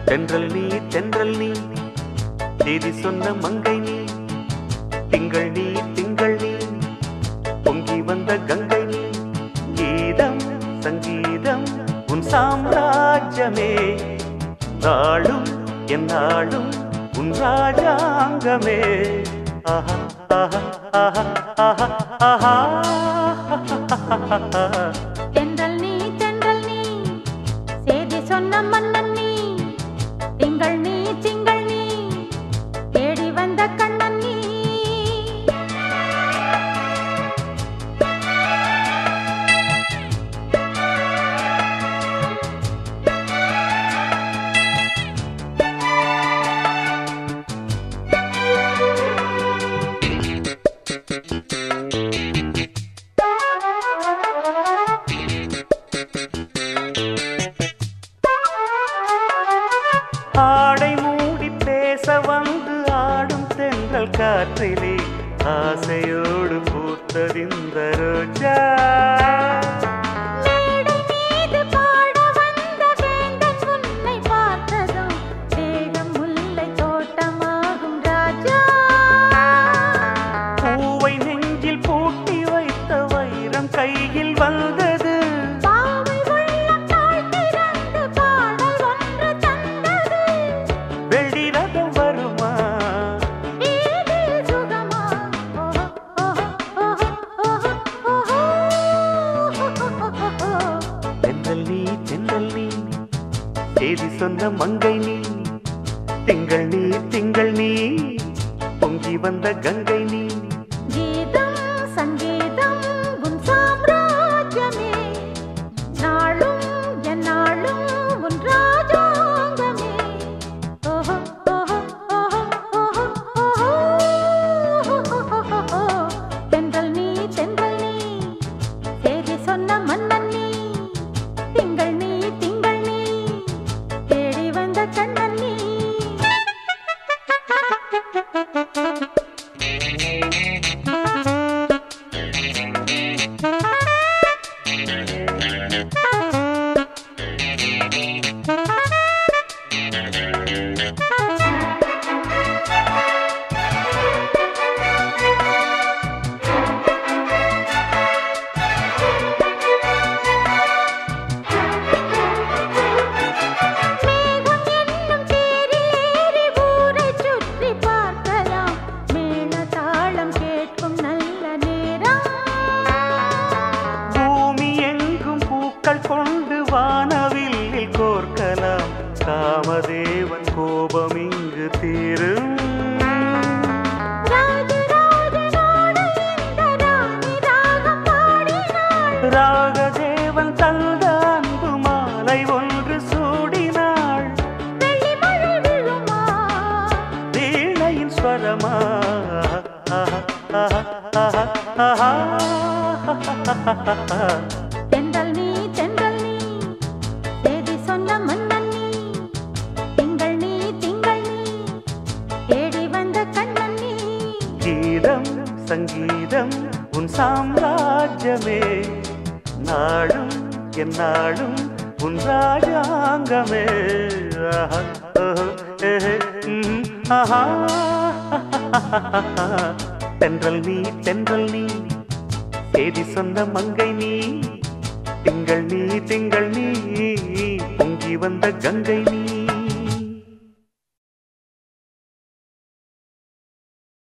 தென்றல் நீ தென்றல் நீ செய்தி சொன்ன மங்கை நீ திங்கள் நீ திங்கள் நீ பொங்கி வந்த கங்கை நீ கீதம் சங்கீதம் உன் சாம்ராஜ்யமே நாளும் என் நாளும் உன் ராஜாங்கமே ஆஹா ஆஹா ஆஹா ஆஹா ஆஹா தென்றல் நீ செய்தி சொன்ன மன்னன் நீ திங்கள் நீ தேடி வந்த கண்ணன் நீ ஆடை மூடி பேச வந்து ஆடும் தென்றல் காற்றிலே ஆசையோடு பூத்ததிந்த ரோஜா பூவை நெஞ்சில் பூட்டி வைத்த வைரம் கையில் வந்தது வெள்ளி ரதம் வருமா தென்றல் நீ செய்தி சொன்ன மங்கை நீ திங்கள் நீ பொங்கி வந்த கங்கை நீ கீதம் சங்கீதம் உன் சாம்ராஜ்யமே நாளும் என் நாளும் உன் ராஜாங்கமே ஓஹோ ஓஹோ ஓஹோ ஓஹோ தென்றல் நீ செய்தி சொன்ன மன்னன் நீ திங்கள் நீ தேடி வந்த கண்ணன் நீ கொண்டு வானவில்லில் கோர்க்கலாம் காமதேவன் கோபம் இங்கு தீரும் ராகதேவன் தந்த அன்பு மாலை ஒன்று சூடினாள் வீணையின் ஸ்வரமா தென்றல் நீ செய்தி சொன்ன மன்னன் நீ திங்கள் நீ தேடி வந்த கண்ணன் நீ கீதம் சங்கீதம் உன் சாம்ராஜ்யமே நாளும் என் நாளும் உன் ராஜாங்கமே ஆஹா ஆஹா தென்றல் நீ செய்தி சொன்ன மங்கை நீ திங்கள் நீ பொங்கி வந்த கங்கை நீ